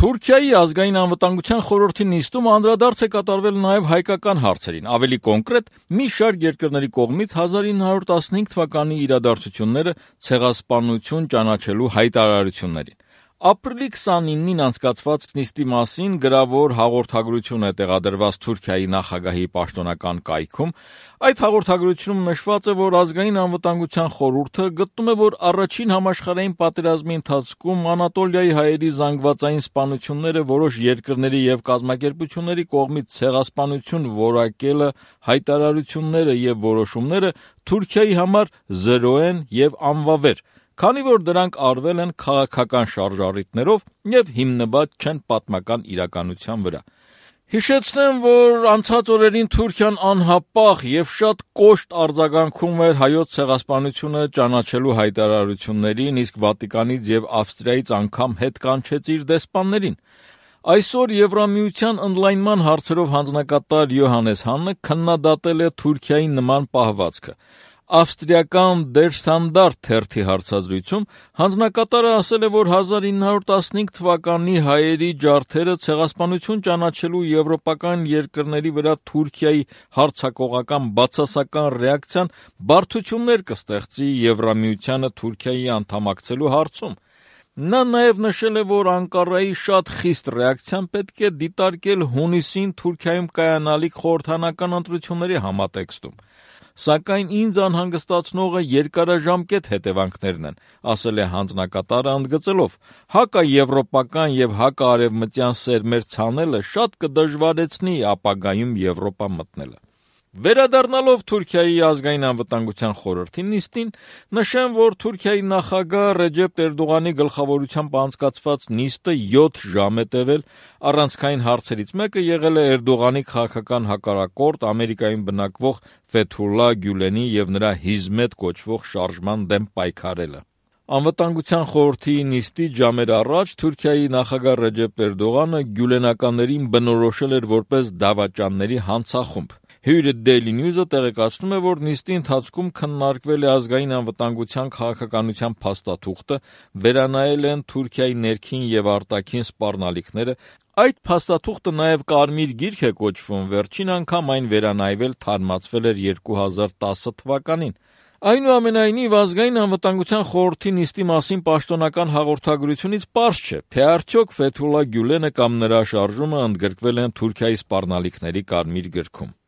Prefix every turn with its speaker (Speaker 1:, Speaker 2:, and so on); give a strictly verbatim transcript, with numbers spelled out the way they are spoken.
Speaker 1: Թուրքիայի ազգային անվտանգության խորհրդի նիստում անդրադարձ է կատարվել նաև հայկական հարցերին, ավելի կոնկրետ մի շարք երկրների կողմից հազար ինը հարյուր տասնհինգ թվականի իրադարձությունները ցեղասպանություն ճանաչելու հայտարարություններին։ Ապրիլի քսանինին անցկացված նիստի մասին գրավոր հաղորդագրություն է տեղադրված Թուրքիայի նախագահի պաշտոնական կայքում։ Այդ հաղորդագրությունում նշված է, որ ազգային անվտանգության խորհուրդը գտնում է, որ առաջին համաշխարհային պատերազմի ընթացքում Անատոլիայի հայերի զանգվածային սպանությունները որոշ երկրների եւ կազմակերպությունների կողմից ցեղասպանություն որակելը հայտարարությունները եւ որոշումները Թուրքիայի համար զրո են եւ անվավեր, քանի որ դրանք արվել են քաղաքական շարժառիթներով եւ հիմնված չեն պատմական իրականության վրա։ Հիշեցնեմ, որ անցած օրերին Թուրքիան անհապաղ եւ շատ կոշտ արձագանքում էր հայոց ցեղասպանությունը ճանաչելու հայտարարություններին, իսկ Վատիկանից եւ Ավստրիայից անգամ հետ կանչեց իր դեսպաններին։ Այսօր Եվրամիության ընդլայնման հարցերով հանձնակատար Յոհաննես Հանը քննադատել է Թուրքիայի նման պահվածքը։ Ավստրիական Der Standard թերթի հարցազրույցում հանձնակատարը ասել է, որ հազար ինը հարյուր տասնհինգ թվականի հայերի ջարդերը ցեղասպանություն ճանաչելու եվրոպական երկրների վրա Թուրքիայի հարձակողական բացասական ռեակցիան բարդություններ կստեղծի Եվրամիությանը Թուրքիայի անդամակցելու հարցում։ Նա նաև նշել է, որ Անկարայի շատ խիստ ռեակցիան պետք է դիտարկել հունիսին Թուրքիայում կայանալիք խորհրդանական ընտրությունների համատեքստում։ Սակայն ինձ անհանգստացնողը երկարաժամկետ հետևանքներն են, ասել է հանձնակատարը ընդգծելով. հակաեվրոպական եւ հակաարևմտյան սերմեր ցանելը շատ կդժվարեցնի ապագայում Եվրոպա մտնելը։ Վերադառնալով Թուրքիայի ազգային անվտանգության խորհրդի նիստին, նշեմ, որ Թուրքիայի նախագահ Ռեջեփ Էրդողանի գլխավորությամբ անցկացված նիստը յոթ ժամ է տևել, առանցքային հարցերից մեկը եղել է Էրդողանի քաղաքական հակառակորդ Ամերիկայում բնակվող Ֆեթուլլա Գյուլենի եւ նրա հիզմետ կոչվող շարժման դեմ պայքարելը։ Անվտանգության խորհրդի նիստից ժամեր առաջ Թուրքիայի նախագահ Ռեջեփ Էրդողանը գյուլենականներին բնորոշել էր որպես դավաճանների հանցախումբ։ Հյուրը Daily News-ը տեղեկացնում է, որ նիստի ընթացքում քննարկվել է ազգային անվտանգության քաղաքականության փաստաթուղթը, վերանայել են Թուրքիայի ներքին եւ արտաքին սպառնալիքները։ Այդ փաստաթուղթը նաև կարմիր գիրք է կոչվում, վերջին անգամ այն վերանայվել թարմացվել էր երկու հազար տասը թվականին։ Այնուամենայնիվ, ազգային անվտանգության խորհրդի նիստի մասին պաշտոնական հաղորդագրությունից պարզ չէ, թե արդյոք Ֆեթուլլա Գյուլենը կամ նրա շարժումը ընդգրկվել են Թուրքիայի սպառնալիքների կարմիր գրքում։